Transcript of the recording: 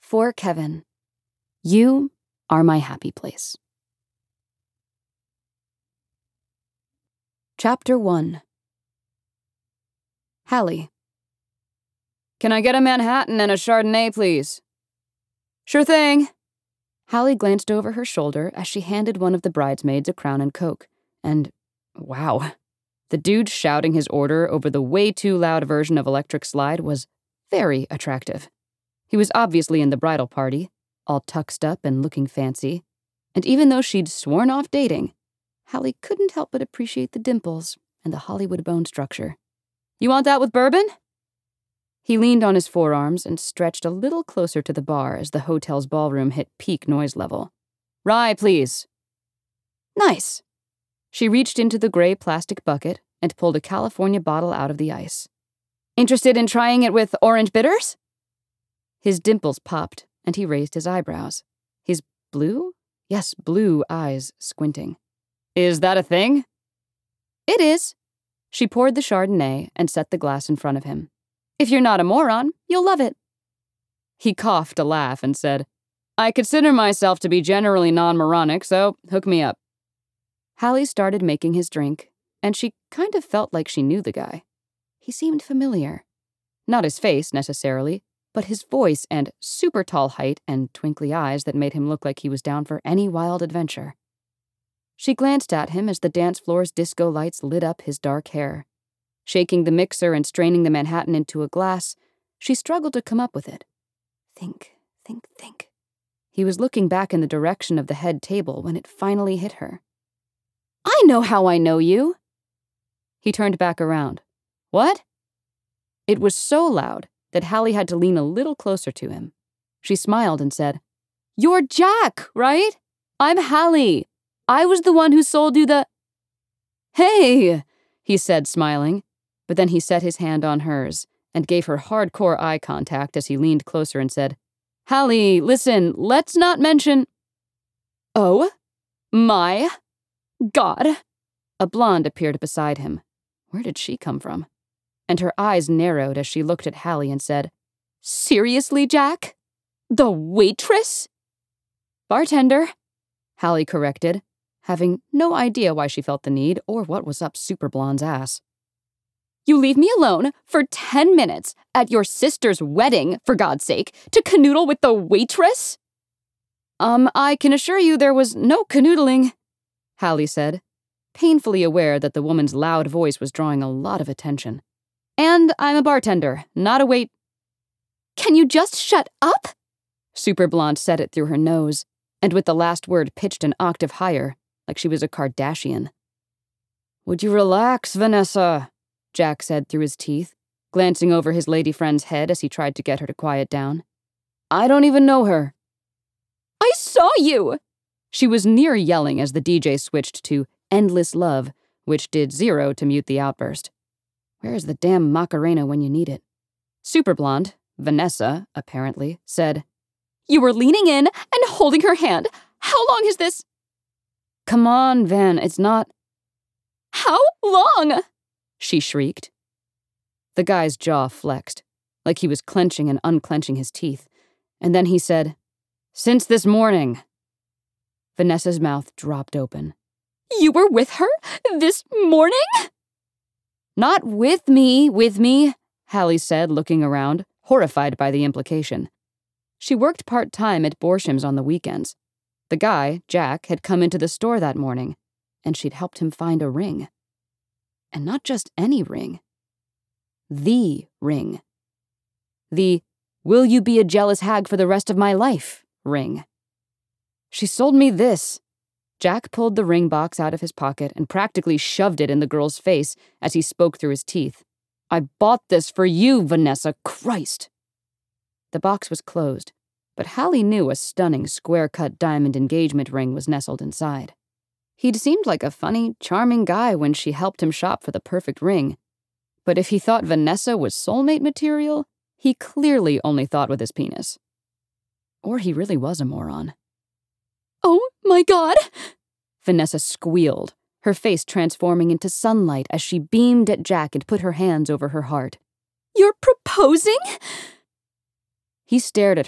For Kevin, you are my happy place. Chapter 1. Hallie. Can I get a Manhattan and a Chardonnay, please? Sure thing. Hallie glanced over her shoulder as she handed one of the bridesmaids a Crown and Coke, and wow, the dude shouting his order over the way too loud version of Electric Slide was very attractive. He was obviously in the bridal party, all tuxed up and looking fancy, and even though she'd sworn off dating, Hallie couldn't help but appreciate the dimples and the Hollywood bone structure. You want that with bourbon? He leaned on his forearms and stretched a little closer to the bar as the hotel's ballroom hit peak noise level. Rye, please. Nice. She reached into the gray plastic bucket and pulled a California bottle out of the ice. Interested in trying it with orange bitters? His dimples popped, and he raised his eyebrows. His blue eyes squinting. Is that a thing? It is. She poured the Chardonnay and set the glass in front of him. If you're not a moron, you'll love it. He coughed a laugh and said, I consider myself to be generally non-moronic, so hook me up. Hallie started making his drink, and she kind of felt like she knew the guy. He seemed familiar. Not his face, necessarily, but his voice and super tall height and twinkly eyes that made him look like he was down for any wild adventure. She glanced at him as the dance floor's disco lights lit up his dark hair. Shaking the mixer and straining the Manhattan into a glass, she struggled to come up with it. Think. He was looking back in the direction of the head table when it finally hit her. I know how I know you. He turned back around. What? It was so loud that Hallie had to lean a little closer to him. She smiled and said, You're Jack, right? I'm Hallie. I was the one who sold you the... Hey, he said, smiling, but then he set his hand on hers and gave her hardcore eye contact as he leaned closer and said, Hallie, listen, let's not mention... Oh, my God. A blonde appeared beside him. Where did she come from? And her eyes narrowed as she looked at Hallie and said, Seriously, Jack? The waitress? Bartender, Hallie corrected, having no idea why she felt the need or what was up Super Blonde's ass. You leave me alone for 10 minutes at your sister's wedding, for God's sake, to canoodle with the waitress? I can assure you there was no canoodling, Hallie said, painfully aware that the woman's loud voice was drawing a lot of attention. And I'm a bartender, not a wait... Can you just shut up? Super Blonde said it through her nose, and with the last word pitched an octave higher, like she was a Kardashian. Would you relax, Vanessa? Jack said through his teeth, glancing over his lady friend's head as he tried to get her to quiet down. I don't even know her. I saw you! She was near yelling as the DJ switched to Endless Love, which did 0 to mute the outburst. Where's the damn Macarena when you need it? Super Blonde, Vanessa, apparently, said, You were leaning in and holding her hand. How long is this? Come on, Van, it's not... How long? She shrieked. The guy's jaw flexed, like he was clenching and unclenching his teeth, and then he said, Since this morning. Vanessa's mouth dropped open. You were with her this morning? Not with me, Hallie said, looking around, horrified by the implication. She worked part-time at Borsheim's on the weekends. The guy, Jack, had come into the store that morning, and she'd helped him find a ring. And not just any ring. The ring. The will you be a jealous hag for the rest of my life ring. She sold me this. Jack pulled the ring box out of his pocket and practically shoved it in the girl's face as he spoke through his teeth. I bought this for you, Vanessa, Christ. The box was closed, but Hallie knew a stunning square-cut diamond engagement ring was nestled inside. He'd seemed like a funny, charming guy when she helped him shop for the perfect ring. But if he thought Vanessa was soulmate material, he clearly only thought with his penis. Or he really was a moron. Oh my God! Vanessa squealed, her face transforming into sunlight as she beamed at Jack and put her hands over her heart. You're proposing? He stared at